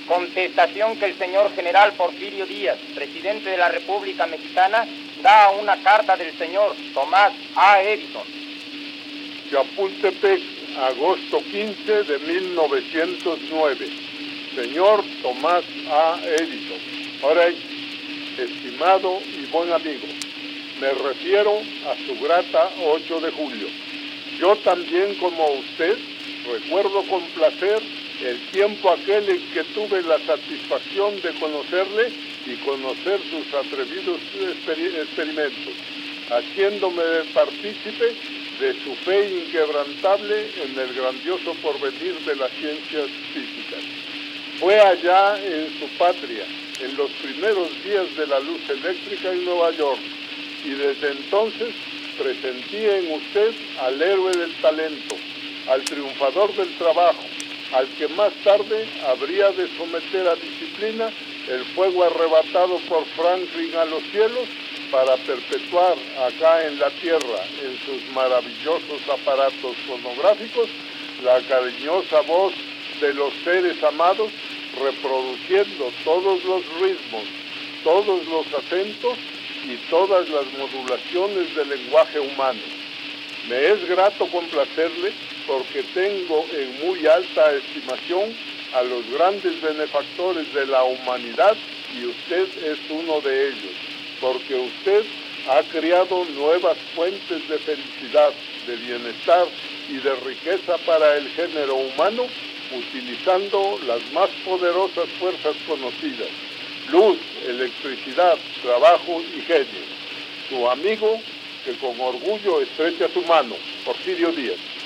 Contestación que el señor general Porfirio Díaz, presidente de la República Mexicana, da a una carta del señor Tomás A. Edison. Chapultepec, agosto 15 de 1909. Señor Tomás A. Edison. Ahora, estimado y buen amigo, me refiero a su grata 8 de julio. Yo también, como usted, recuerdo con placer el tiempo aquel en que tuve la satisfacción de conocerle y conocer sus atrevidos experimentos, haciéndome partícipe de su fe inquebrantable en el grandioso porvenir de las ciencias físicas. Fue allá en su patria, en los primeros días de la luz eléctrica en Nueva York, y desde entonces presentí en usted al héroe del talento, al triunfador del trabajo, al que más tarde habría de someter a disciplina el fuego arrebatado por Franklin a los cielos para perpetuar acá en la tierra, en sus maravillosos aparatos fonográficos, la cariñosa voz de los seres amados, reproduciendo todos los ritmos, todos los acentos y todas las modulaciones del lenguaje humano. Me es grato complacerle porque tengo en muy alta estimación a los grandes benefactores de la humanidad y usted es uno de ellos, porque usted ha creado nuevas fuentes de felicidad, de bienestar y de riqueza para el género humano, utilizando las más poderosas fuerzas conocidas: luz, electricidad, trabajo y genio. Su amigo, que con orgullo estrecha su mano, Porfirio Díaz.